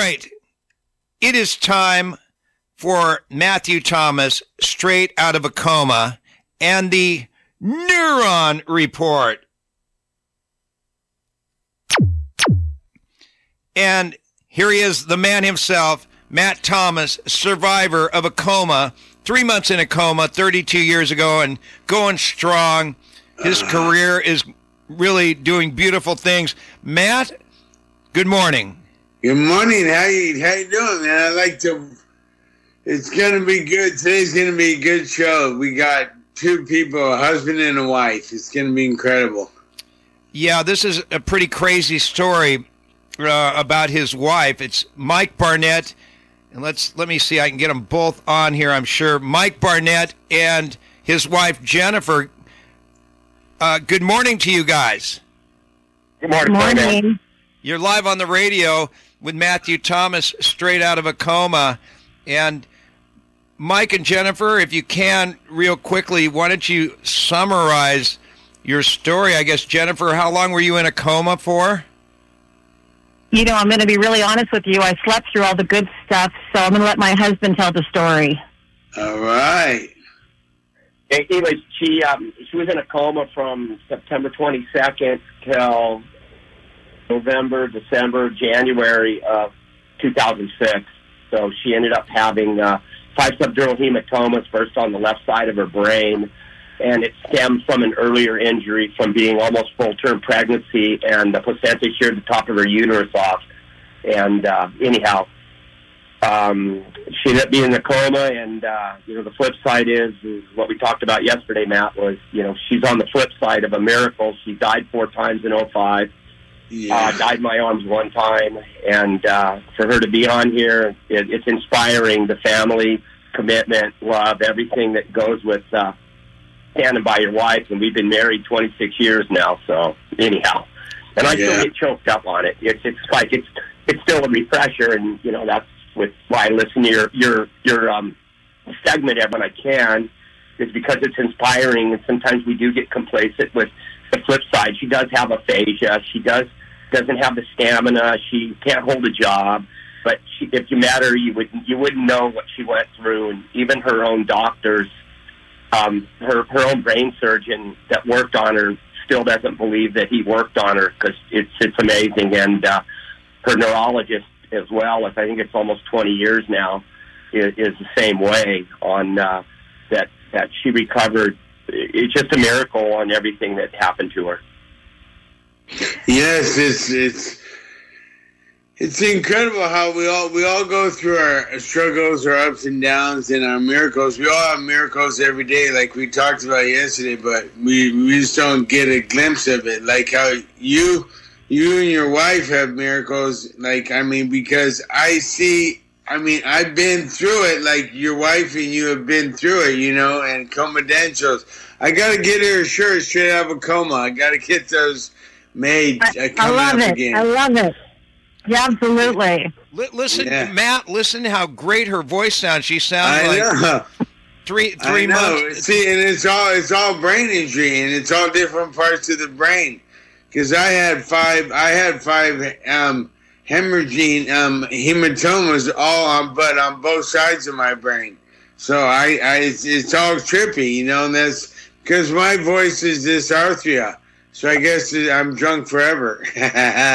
right. It is time for Matthew Thomas, straight out of a coma, and the Neuron Report. And here he is, the man himself, Matt Thomas, survivor of a coma, 3 months in a coma 32 years ago and going strong. His career is really doing beautiful things. Matt, good morning. Good morning. How you doing, man? It's going to be good. Today's going to be a good show. We got two people, a husband and a wife. It's going to be incredible. Yeah, this is a pretty crazy story about his wife. It's Mike Barnett. And let me see. I can get them both on here, I'm sure. Mike Barnett and his wife, Jennifer. Good morning to you guys. Good morning. Good morning. You're live on the radio with Matthew Thomas, straight out of a coma. And Mike and Jennifer, if you can, real quickly, why don't you summarize your story? I guess, Jennifer, how long were you in a coma for? You know, I'm going to be really honest with you. I slept through all the good stuff, so I'm going to let my husband tell the story. All right. Anyways, she was in a coma from September 22nd till November, December, January of 2006. So she ended up having 5 subdural hematomas, first on the left side of her brain, and it stemmed from an earlier injury from being almost full-term pregnancy, and the placenta sheared the top of her uterus off. And anyhow, she ended up being in a coma, and the flip side is what we talked about yesterday, Matt, was, she's on the flip side of a miracle. She died 4 times in 2005. Died in my arms 1 time, and for her to be on here, it's inspiring. The family, commitment, love, everything that goes with standing by your wife, and we've been married 26 years now. So anyhow, and I still get choked up on it. It's still a refresher, and that's why I listen to your segment when I can, is because it's inspiring. And sometimes we do get complacent with the flip side. She does have aphasia. She doesn't have the stamina. She can't hold a job. But if you met her, you wouldn't know what she went through. And even her own doctors, her own brain surgeon that worked on her still doesn't believe that he worked on her, because it's amazing. And her neurologist as well, I think it's almost 20 years now, is the same way on that she recovered. It's just a miracle on everything that happened to her. Yes, it's incredible how we all go through our struggles, our ups and downs, and our miracles. We all have miracles every day, like we talked about yesterday, but we just don't get a glimpse of it. Like how you and your wife have miracles. Because I've been through it, like your wife and you have been through it, and confidentials. I got to get her a shirt straight out of a coma. I got to get those made. I love it. Again. I love it. Yeah, absolutely. Listen, Matt, listen how great her voice sounds. She sounds like three months. See, and it's all brain injury, and it's all different parts of the brain. Because I had five hemorrhaging hematomas on both sides of my brain. So it's all trippy, and that's because my voice is dysarthria. So I guess I'm drunk forever. Go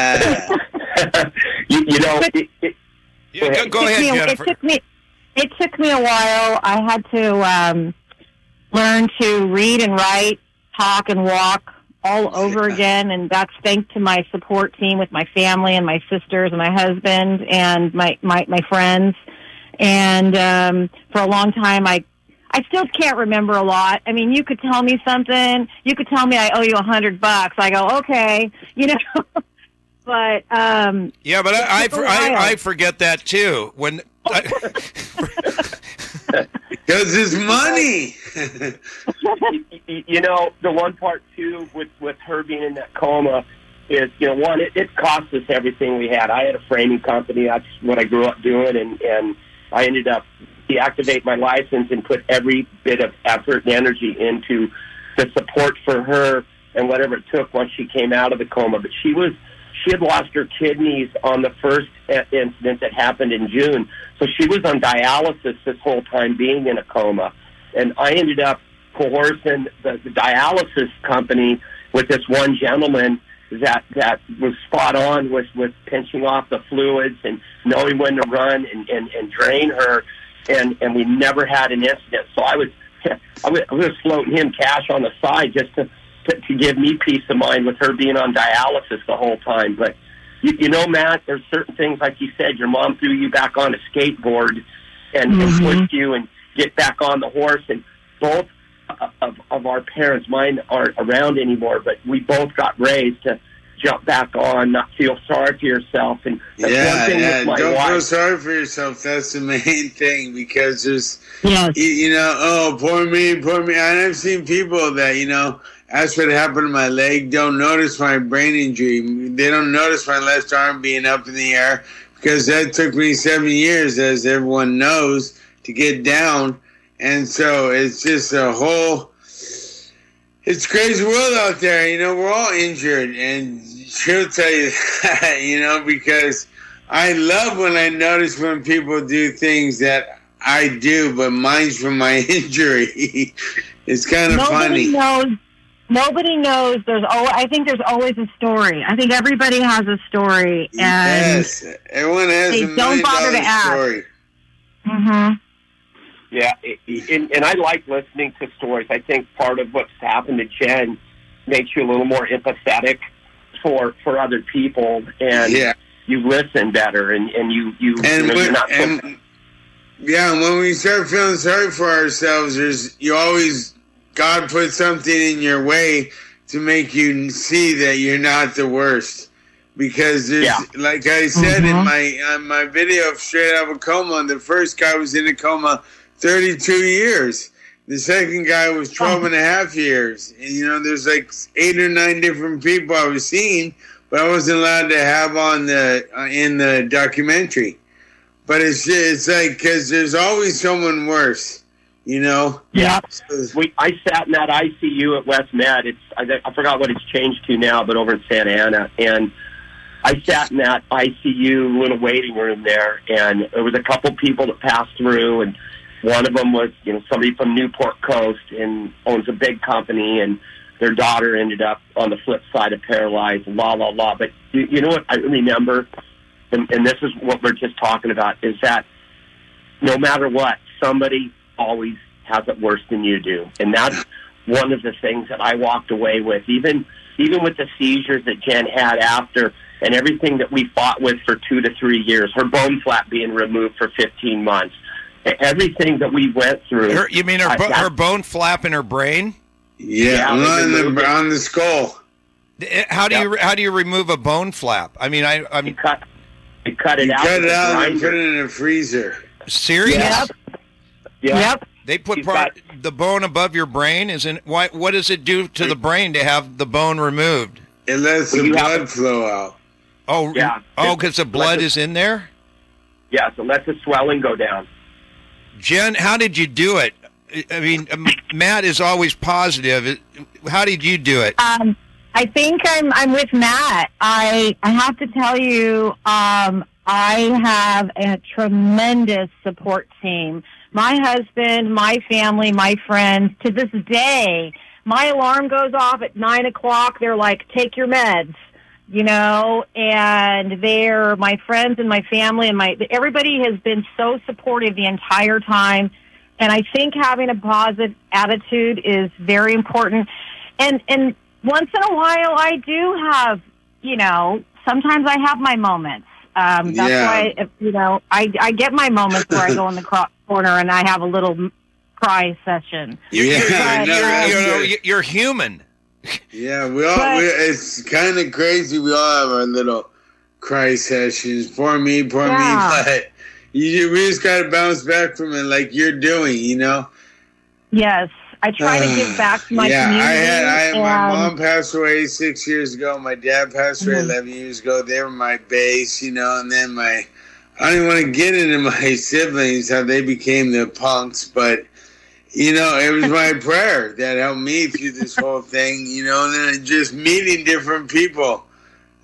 ahead, Jennifer. It took me a while. I had to learn to read and write, talk and walk all over again, and that's thanks to my support team with my family and my sisters and my husband and my friends. And for a long time, I still can't remember a lot. I mean, you could tell me something. You could tell me I owe you $100. I go, okay, But yeah, but I forget that too. When because it's money. The one part too with her being in that coma is, one, it cost us everything we had. I had a framing company. That's what I grew up doing, and I ended up deactivate my license and put every bit of effort and energy into the support for her and whatever it took once she came out of the coma. But she was she had lost her kidneys on the first incident that happened in June. So she was on dialysis this whole time being in a coma. And I ended up coercing the dialysis company with this one gentleman that was spot on with pinching off the fluids and knowing when to run and drain her. And we never had an incident. So I was floating him cash on the side just to give me peace of mind with her being on dialysis the whole time. But, you know, Matt, there's certain things, like you said, your mom threw you back on a skateboard and pushed you and get back on the horse. And both of our parents, mine aren't around anymore, but we both got raised to jump back on, not feel sorry for yourself. And that's one thing with my don't wife. feel sorry for yourself. That's the main thing, because there's, Yes. you know, oh, poor me. And I've seen people that, you know, ask what happened to my leg, don't notice my brain injury. They don't notice my left arm being up in the air, because that took me 7 years, as everyone knows, to get down. And so it's just it's a crazy world out there. You know, we're all injured, and she'll tell you that, you know, because I love when I notice when people do things that I do, but mine's from my injury. It's kind of funny. Nobody knows. I think there's always a story. I think everybody has a story, and yes, everyone has they a don't bother to $1,000,000 story. ask. Yeah, and I like listening to stories. I think part of what's happened to Jen makes you a little more empathetic for other people, and you listen better, and you're not. And when we start feeling sorry for ourselves, God puts something in your way to make you see that you're not the worst. Because like I said in my video of Straight Out of a Coma, the first guy was in a coma 32 years. The second guy was 12 and a half years. And, you know, there's like 8 or 9 different people I was seeing, but I wasn't allowed to have on in the documentary. But it's like, because there's always someone worse, you know? Yeah. I sat in that ICU at West Med. I forgot what it's changed to now, but over in Santa Ana. And I sat in that ICU little waiting room there, and there was a couple people that passed through, and one of them was, you know, somebody from Newport Coast and owns a big company, and their daughter ended up on the flip side of paralyzed, But you know what I remember, and this is what we're just talking about, is that no matter what, somebody always has it worse than you do. And that's one of the things that I walked away with, even with the seizures that Jen had after, and everything that we fought with for 2 to 3 years, her bone flap being removed for 15 months, everything that we went through. You mean her bone flap in her brain? Yeah, on the skull. How do you remove a bone flap? I mean, you cut it out. Cut it out and put it in a freezer. Serious? Yep. They put the bone above your brain. What does it do to the brain to have the bone removed? It lets the blood flow out. Oh, yeah. Oh, because the blood is in there? Yeah, so it lets the swelling go down. Jen, how did you do it? I mean, Matt is always positive. How did you do it? I think I'm with Matt. I have to tell you, I have a tremendous support team. My husband, my family, my friends. To this day, my alarm goes off at 9 o'clock. They're like, "Take your meds," you know. And they're my friends and my family, and everybody has been so supportive the entire time. And I think having a positive attitude is very important. And once in a while, I do have, you know, sometimes I have my moments. That's why, you know, I get my moments where I go in the corner and I have a little cry session. You're human. Yeah, it's kind of crazy. We all have our little cry sessions. Poor me, but we just got to bounce back from it like you're doing, you know? Yes. I try to give back to my community. My mom passed away 6 years ago. My dad passed away 11 years ago. They were my base, you know, and then I don't even want to get into my siblings, how they became the punks, but, you know, it was my prayer that helped me through this whole thing, you know, and then just meeting different people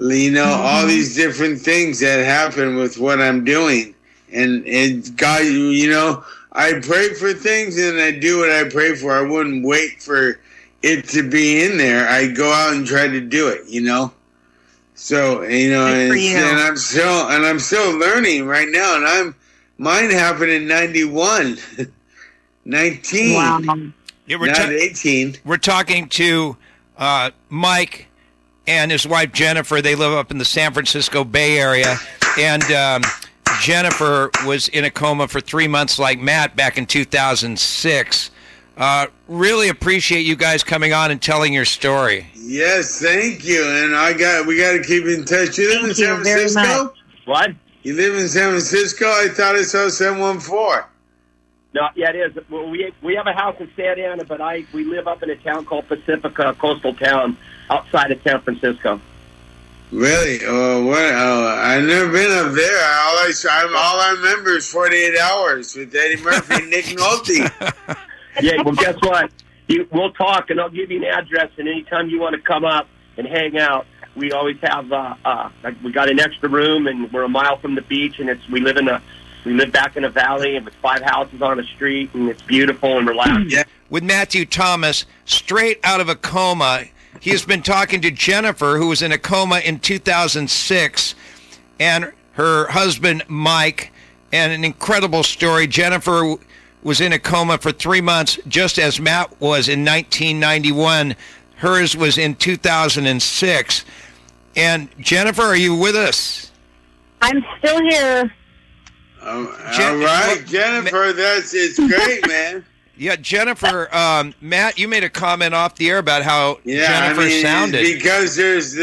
all these different things that happen with what I'm doing. And God, I pray for things and I do what I pray for. I wouldn't wait for it to be in there. I go out and try to do it, So, and I'm still learning right now. And mine happened in 91, 19, Wow. Yeah, not 18. We're talking to Mike and his wife Jennifer. They live up in the San Francisco Bay Area, and Jennifer was in a coma for 3 months like Matt back in 2006. Really appreciate you guys coming on and telling your story. Yes, thank you. And we got to keep in touch. You live in San Francisco? What? You live in San Francisco? I thought I saw 714. No, yeah, it is. Well, we have a house in Santa Ana, but we live up in a town called Pacifica, a coastal town outside of San Francisco. Really? Oh, what? Oh, I've never been up there. All I remember is 48 Hours with Eddie Murphy and Nick Nolte. Yeah, well, guess what? We'll talk, and I'll give you an address, and anytime you want to come up and hang out, we always have, we got an extra room, and we're a mile from the beach, and we live back in a valley, and with 5 houses on a street, and it's beautiful and relaxed. Yeah. With Matthew Thomas, straight out of a coma, he has been talking to Jennifer, who was in a coma in 2006, and her husband, Mike, and an incredible story. Jennifer was in a coma for 3 months, just as Matt was in 1991. Hers was in 2006. And Jennifer, are you with us? I'm still here. All right, Jennifer, it's great, man. Yeah, Jennifer, Matt, you made a comment off the air about how Jennifer sounded. Because there's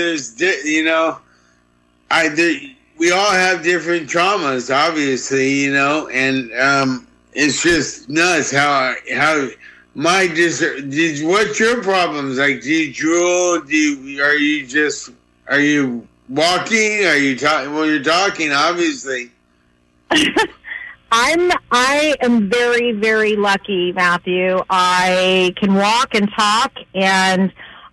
we all have different traumas, obviously, and it's just nuts how what's your problems? Like, do you drool? Are you walking? Are you talking? Well, you're talking, obviously. I am very, very lucky, Matthew. I can walk and talk, and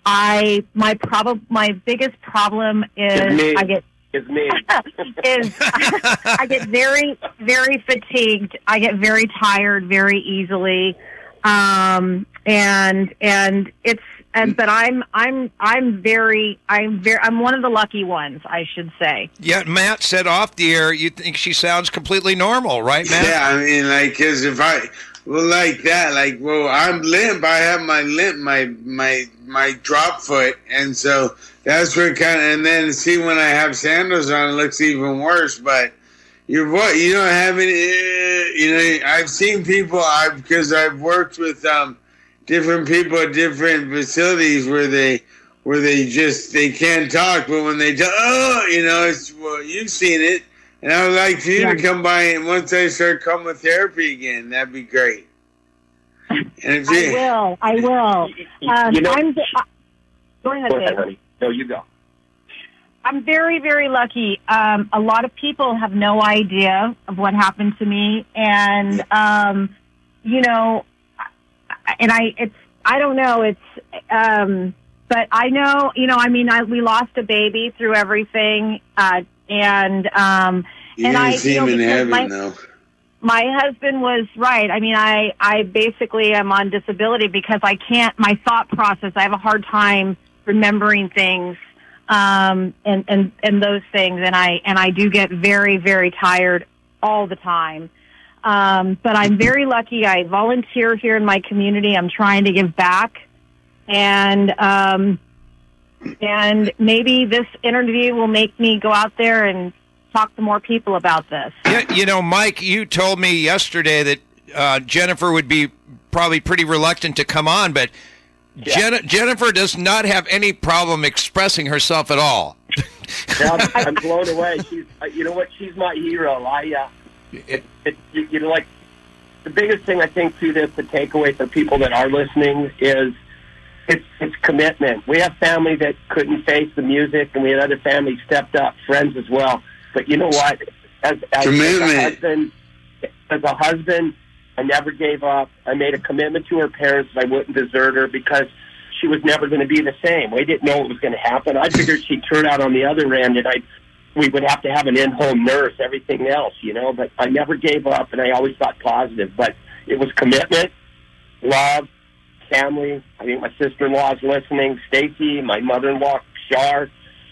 my biggest problem is I get very, very fatigued. I get very tired very easily, but I'm one of the lucky ones, I should say. Yeah, Matt said off the air, you think she sounds completely normal, right, Matt? Yeah, I mean, because if I'm limp. I have my limp, my drop foot, and so that's what and then see when I have sandals on, it looks even worse. But your voice, you don't have any. I've seen people, because I've worked with different people at different facilities where they can't talk, but when they talk, you've seen it. And I would like for you to come by, and once I start coming with therapy again, that'd be great. And I will. Go ahead, honey. No, you go. I'm very, very lucky. A lot of people have no idea of what happened to me, and I don't know. But I know, we lost a baby through everything, and I see him in heaven, though. My husband was right. I mean, I basically am on disability because I can't. My thought process. I have a hard time remembering things, and those things, and I do get very, very tired all the time. But I'm very lucky. I volunteer here in my community. I'm trying to give back. And maybe this interview will make me go out there and talk to more people about this. Yeah, Mike, you told me yesterday that Jennifer would be probably pretty reluctant to come on, but Jennifer does not have any problem expressing herself at all. I'm blown away. She's my hero. Like the biggest thing I think through this, the takeaway for people that are listening is it's commitment. We have family that couldn't face the music, and we had other families stepped up, friends as well. But you know what? As a husband, I never gave up. I made a commitment to her parents that I wouldn't desert her because she was never going to be the same. We didn't know what was going to happen. I figured she'd turn out on the other end, and we would have to have an in-home nurse, everything else, you know. But I never gave up, and I always thought positive. But it was commitment, love, family. I think my sister-in-law is listening, Stacy, my mother-in-law, Shar.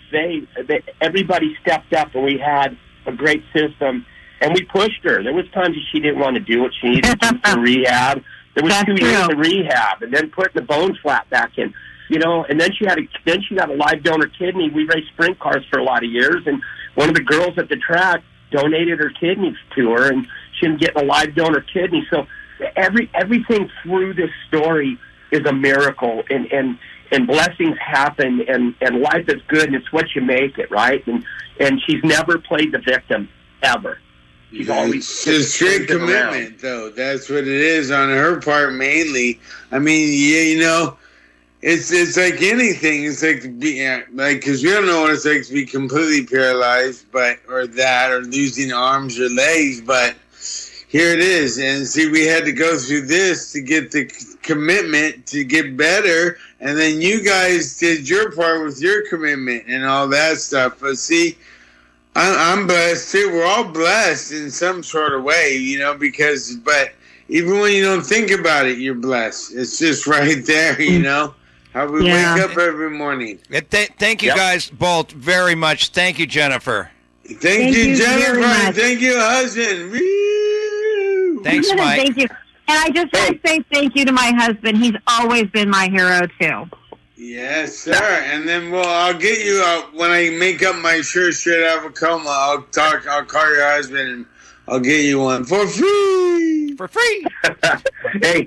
Everybody stepped up, and we had a great system, and we pushed her. There was times that she didn't want to do what she needed to do for rehab. There was 2 years of rehab, and then putting the bone flap back in, you know. And then she got a live donor kidney. We raced sprint cars for a lot of years, and one of the girls at the track donated her kidneys to her, and she ended up getting a live donor kidney. So everything through this story is a miracle, and blessings happen, and life is good, and it's what you make it, right? And she's never played the victim ever. She's always it's straight commitment, though. That's what it is on her part mainly. I mean, yeah, you know, it's like anything. It's like because we don't know what it's like to be completely paralyzed, or losing arms or legs, but here it is. And see, we had to go through this to get the commitment to get better, and then you guys did your part with your commitment and all that stuff. But see, I'm blessed too. We're all blessed in some sort of way, you know, but even when you don't think about it, you're blessed. It's just right there, you know, how we wake up every morning. Thank you guys both very much. Thank you, Jennifer. Thank you, Jennifer. Thank you, husband. Woo! Thanks, Mike. Thank you. And I just want to say thank you to my husband. He's always been my hero, too. Yes, sir. And then, I'll get you when I make up my shirt straight out of a coma. I'll call your husband and I'll get you one for free. For free. Hey,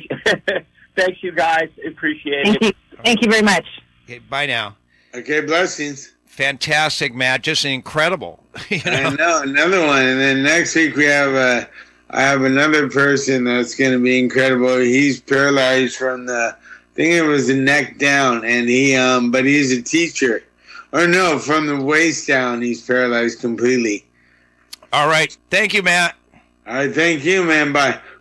thanks, you guys. Appreciate it. Thank you very much. Okay, bye now. Okay, blessings. Fantastic, Matt. Just incredible. You know? I know, another one. And then next week I have another person that's going to be incredible. He's paralyzed from I think it was the neck down, and but he's a teacher. Or no, from the waist down, he's paralyzed completely. All right. Thank you, Matt. All right, thank you, man. Bye.